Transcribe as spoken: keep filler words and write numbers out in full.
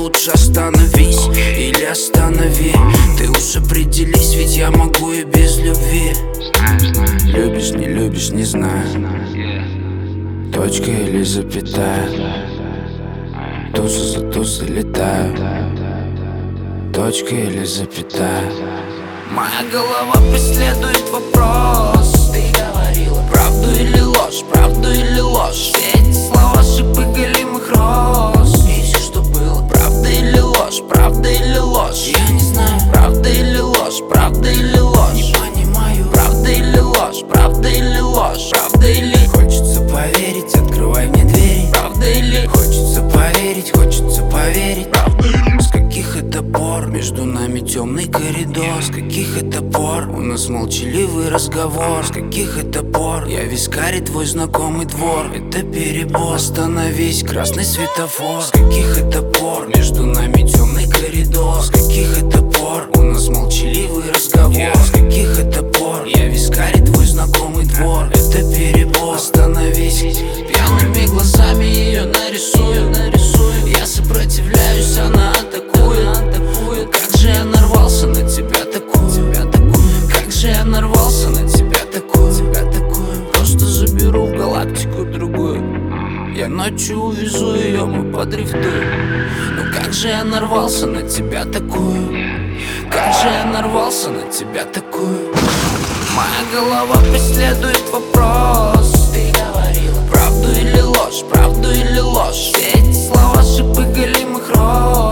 лучше остановись или останови. Ты уж определись, ведь я могу и без любви. Любишь, не любишь, не знаю. Точка или запятая. Туса за тусой летаю. Точка или запятая. Моя голова преследует вопрос. Ты говорила правду или ложь, правду или ложь. Все эти слова шипы голимых роз. И все, что было, правда или ложь, правда или ложь. Я не знаю, правда или ложь, правда или ложь. Не понимаю, правда или ложь, правда или ложь. Правда или хочется поверить, открывай мне двери. Правда или хочется поверить, хочется поверить. Правда или с каких это пор между нами темный коридор? С каких это пор у нас молчаливый разговор? С каких это пор я вискарь твой знакомый двор? Это перебор, остановись, красный светофор. С каких это пор между нами темный коридор? С каких это пор у нас молчаливый разговор? С каких это пор я вискарь твой знакомый двор? Это перебор, остановись. Пьяными глазами ее нарисую, нарисую. Я сопротивляюсь, она атакует, атакует. Как же я нарвался на тебя такую, тебя такую. Как же я нарвался на тебя такую, тебя такую. Просто заберу в галактику другую. Я ночью увезу ее, мы подрифтуем. Ну как же я нарвался на тебя такую. Как же я нарвался на тебя такую. Моя голова преследует вопрос. Ты говорила правду или ложь, правду или ложь. Все эти слова шипы голимых роз.